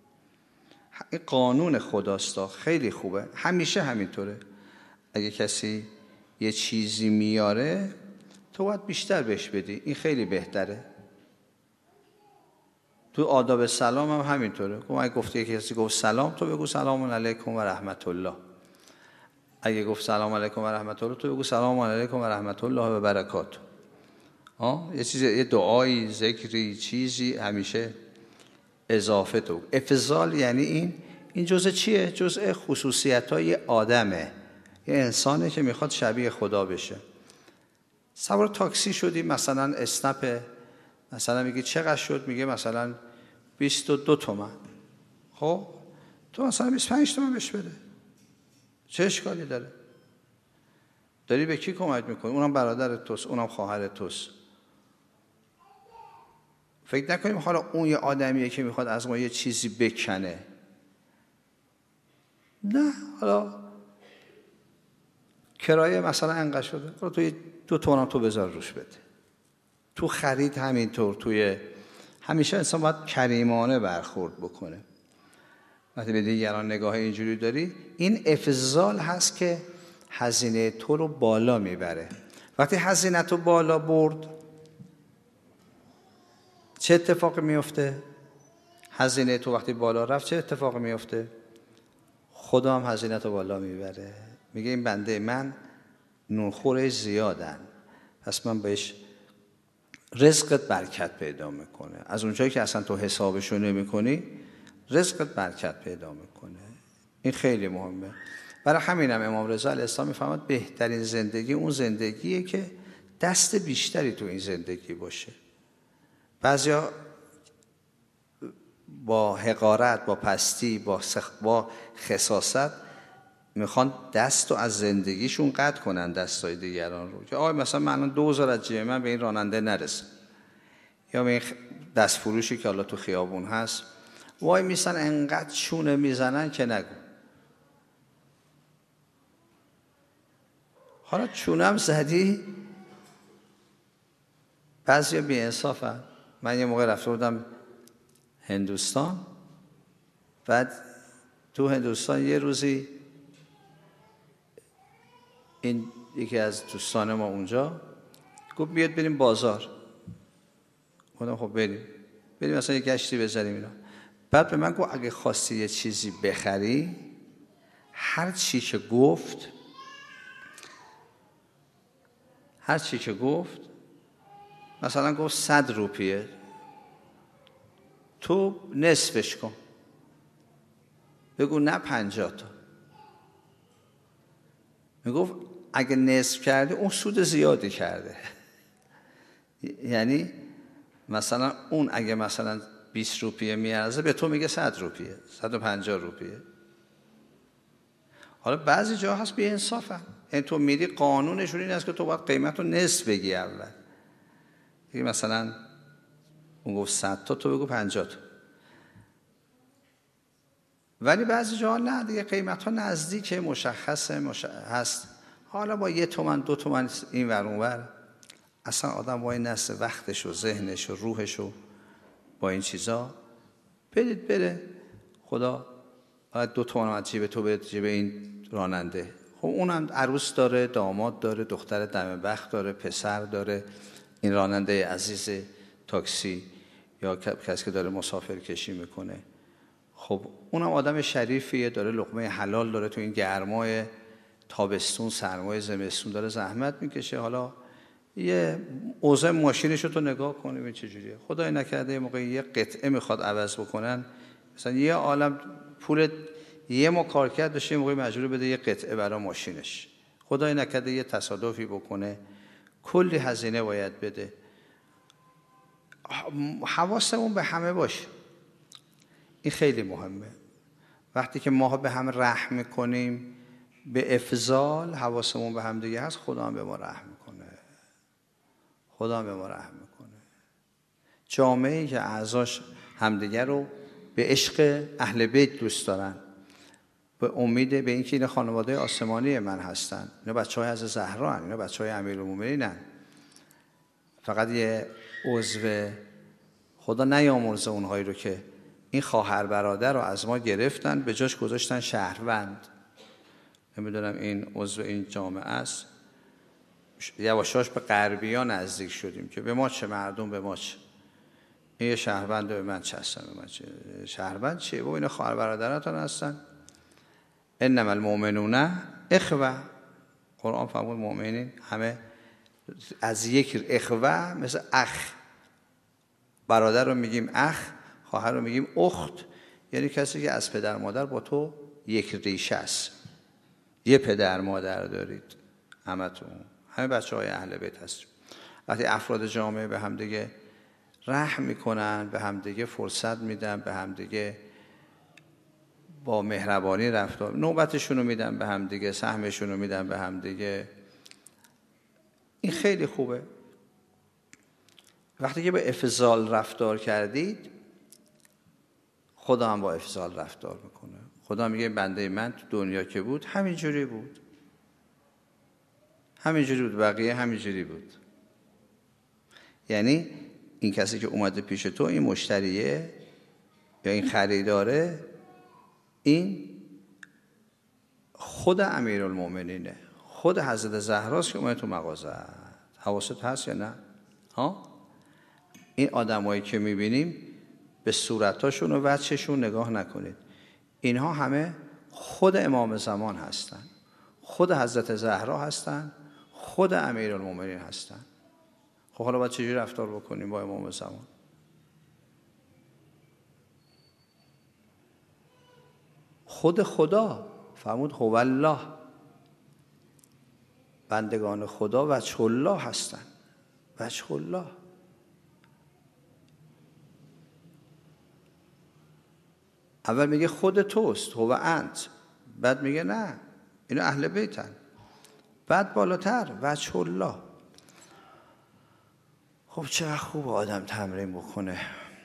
Speaker 1: این قانون خداست، خیلی خوبه، همیشه همینطوره. اگه کسی یه چیزی میاره تو باید بیشتر بهش بدی، این خیلی بهتره. تو آداب سلام هم همینطوره. اگه گفته کسی گفت سلام، تو بگو سلام علیکم و رحمت الله. اگه گفت سلام علیکم و رحمت الله، تو بگو سلام علیکم و رحمت الله و برکاته. ها، یه چیز، یه دعایی، ذکری، چیزی همیشه اضافه تو. افضال یعنی این این جزء چیه؟ جزء خصوصیت‌های آدمه. یه انسانه که میخواد شبیه خدا بشه. سوار تاکسی شدی، مثلا اسنپ، مثلا میگه چقدر شد؟ میگه مثلا بیست و دو تومن. خب تو مثلا بیست و پنج تومن بهش بده، چه اشکالی داره؟ داری به کی کمک میکنی؟ اونم برادر توست، اونم خواهر توست. فکر نکنیم حالا اون یه آدمیه که میخواد از ما یه چیزی بکنه. نه، حالا کرایه مثلا انقدر شده، حالا تو دو تومن تو بذار روش بده. تو خرید همینطور، توی همیشه انسان باید کریمانه برخورد بکنه. وقتی به دیگران نگاه اینجوری داری، این افضال هست که هزینه تو رو بالا میبره. وقتی هزینه تو بالا برد، چه اتفاقی میفته؟ هزینه تو وقتی بالا رفت چه اتفاقی میفته؟ خدا هم هزینه تو بالا میبره. میگه این بنده من نونخورش زیادن، پس من بهش رزقت برکت پیدا میکنه. از اونجایی که اصلا تو حسابشو نمیکنی، رزقت برکت پیدا میکنه. این خیلی مهمه. برای همینم امام رضا علیه السلام میفهمد بهترین زندگی اون زندگیه که دست بیشتری تو این زندگی باشه. بعضیا با حقارت، با پستی، با سخ... با خساست میخوان دست رو از زندگیشون قطع کنن، دستای دیگران رو، که آی مثلا من دو هزار از جیب من به این راننده نرسه، یا به این دست فروشی که حالا تو خیابون هست وای میسن انقدر چونه میزنن که نگو. حالا چونم زدی، بعضیا بی انصافن. من یه موقع رفته بودم هندوستان، بعد تو هندوستان یه روزی این یکی از دوستان ما اونجا گفت بیاد بریم بازار. گفتم خب بریم بریم مثلا یه گشتی بزنیم اینا. بعد به من گفت اگه خواستی یه چیزی بخری، هر چی که گفت هر چی که گفت مثلا گفت صد روپیه، تو نصفش کن، بگو نه پنجاه تا. میگفت اگه نصف کرده اون سود زیادی کرده. یعنی مثلا اون اگه مثلا بیست روپیه میارزه، به تو میگه صد روپیه، صد و پنجاه روپیه. حالا بعضی جا هست بی انصافن، یعنی تو میری قانونشون این است که تو باید قیمت رو نصف بگی اول. دیگه مثلا اون گفت صد تا، تو بگو پنجاه تا. ولی بعضی جا نه، دیگه قیمت ها نزدیکه، مشخصه، مش... هست. حالا با یه تومن دو تومن این ور اون ور، اصلا آدم وای نسته وقتش و ذهنش و روحش و با این چیزا بدید بره. خدا باید دو تومن از جیب تو به جیب این راننده. خب اونم عروس داره، داماد داره، دختر دم بخت داره، پسر داره، این راننده عزیز تاکسی یا کسی که داره مسافر کشی میکنه. خب اونم آدم شریفیه، داره لقمه حلال داره، تو این گرمای تابستون، سرمای زمستون داره زحمت میکشه. حالا یه اوضاع ماشینش رو تو نگاه کنیم این چجوریه. خدای نکرده یه موقع یه قطعه میخواد عوض بکنن، مثلا یه عالم پول یه ما کار کرد داشته، یه موقع مجبور بده یه قطعه برای ماشینش. خدای نکرده یه تصادفی بکنه، کلی هزینه باید بده. حواسمون به همه باشه، این خیلی مهمه. وقتی که ما به هم رحم میکنیم به افضال، حواسمون به هم دیگه هست، خدا هم به ما رحم میکنه. خدا هم به ما رحم میکنه. جامعه‌ای که اعضاش همدیگه رو به عشق اهل بیت دوست دارن، به امید به اینکه اینا خانواده آسمانی من هستن، اینا بچهای از زهرا هستن، اینا بچهای امیرالمومنینن، فقط یه عضو خدا نیامرزه اونهایی رو که این خواهر برادر رو از ما گرفتن به جاش گذاشتن شهروند. نمیدونم این عضو این جامعه است، یواشاش به غربی‌ها نزدیک شدیم که به ما چه، مردم به ما چه. این یه شهروند به من چستن، به من چه شهروند چیه؟ بابا اینا خواهر برادراتون هستن. انما المؤمنون اخوه، قرآن فرمود مؤمنین همه از یک اخوه، مثل اخ، برادر رو میگیم اخ، خواهر رو میگیم اخت، یعنی کسی که از پدر مادر با تو یک ریشه است، یه پدر مادر دارید همتون، همه بچه های اهل بیت هستیم. وقتی افراد جامعه به هم دیگه رحم میکنن، به هم دیگه فرصت میدن، به هم دیگه با مهربانی رفتار، نوبتشون رو میدن به هم دیگه، سهمشون رو میدن به هم دیگه، این خیلی خوبه. وقتی که به افضال رفتار کردید، خدا هم با افضال رفتار میکنه. خدا میگه بنده من تو دنیا که بود همینجوری بود، همینجوری بود، بقیه همینجوری بود. یعنی این کسی که اومده پیش تو، این مشتریه یا این خریداره، این خود امیرالمومنینه، خود حضرت زهراست که اومده تو مغازه. حواست هست یا نه؟ ها؟ این آدمایی که میبینیم به صورتاشون و وجهشون نگاه نکنید، اینها همه خود امام زمان هستن، خود حضرت زهرا هستن، خود امیرالمومنین هستن. خب حالا باید چجوری رفتار بکنیم با امام زمان؟ خود خدا فرمود هو الله، بندگان خدا وجه الله هستن، وجه الله. اول میگه خود توست، هو انت، بعد میگه نه اینا اهل بیتن، بعد بالاتر وجه الله. خب چقدر خوب آدم تمرین بکنه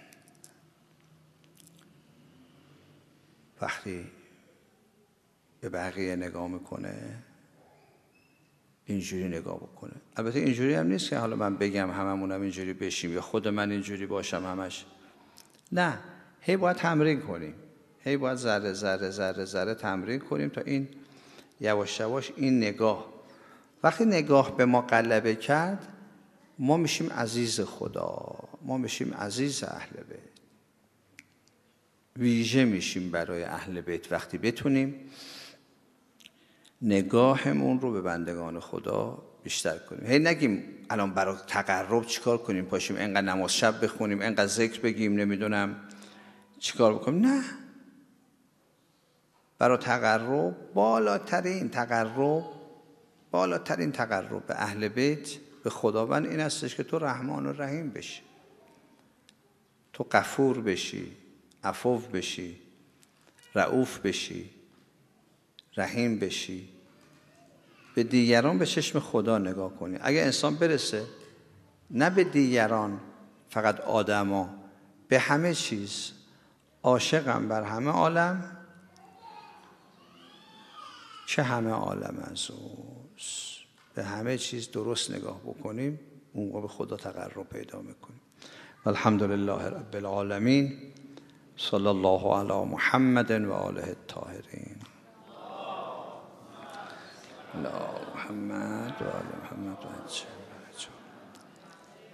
Speaker 1: وقتی به بقیه نگاه میکنه اینجوری نگاه بکنه. البته اینجوری هم نیست که حالا من بگم هممونم اینجوری بشیم یا خود من اینجوری باشم همش، نه، هی باید تمرین کنیم، هی باید ذره ذره ذره ذره تمرین کنیم تا این یواش یواش این نگاه، وقتی نگاه به ما غلبه کرد، ما میشیم عزیز خدا، ما میشیم عزیز اهل بیت، ویژه میشیم برای اهل بیت وقتی بتونیم نگاهمون رو به بندگان خدا بیشتر کنیم. هی نگیم الان برای تقرب چیکار کنیم، پاشیم انقدر نماز شب بخونیم، انقدر ذکر بگیم، نمیدونم چیکار بکنیم، نه، برای تقرب بالاترین تقرب بالاترین تقرب به اهل بیت، به خداوند این هستش که تو رحمان و رحیم بشی، تو غفور بشی، عفو بشی، رؤوف بشی، رحیم بشی، به دیگران به چشم خدا نگاه کنی. اگه انسان برسه نه به دیگران فقط آدما، به همه چیز، عاشقم بر همه عالم چه همه عالم از اوست، به همه چیز درست نگاه بکنیم، اون موقع به خدا تقرب پیدا میکنیم. الحمدلله رب العالمین، صلی الله علی محمد و آله الطاهرین. لا محمد و آل محمد و